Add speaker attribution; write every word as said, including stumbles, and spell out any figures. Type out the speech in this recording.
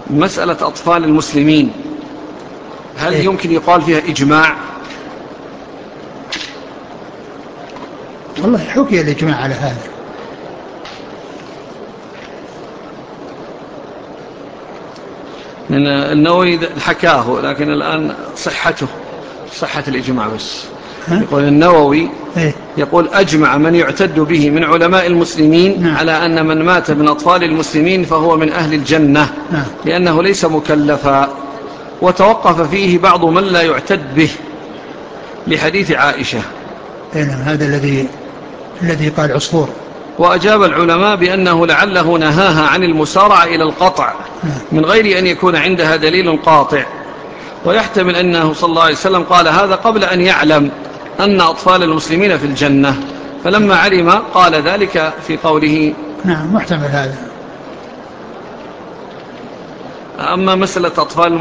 Speaker 1: مسألة أطفال المسلمين هل إيه؟ يمكن يقال فيها إجماع؟
Speaker 2: والله حكي الإجماع على هذا.
Speaker 1: من النووي حكاه، لكن الآن صحته صحة الإجماع بس. يقول النووي
Speaker 2: إيه؟
Speaker 1: يقول أجمع من يعتد به من علماء المسلمين نعم. على أن من مات من أطفال المسلمين فهو من أهل الجنة نعم. لأنه ليس مكلفا، وتوقف فيه بعض من لا يعتد به لحديث عائشة.
Speaker 2: إيه نعم، هذا الذي الذي قال عصفور.
Speaker 1: وأجاب العلماء بأنه لعله نهاها عن المسارعة إلى القطع من غير أن يكون عندها دليل قاطع، ويحتمل أنه صلى الله عليه وسلم قال هذا قبل أن يعلم أن أطفال المسلمين في الجنة، فلما علم قال ذلك في قوله.
Speaker 2: نعم محتمل هذا.
Speaker 1: أما مسألة أطفال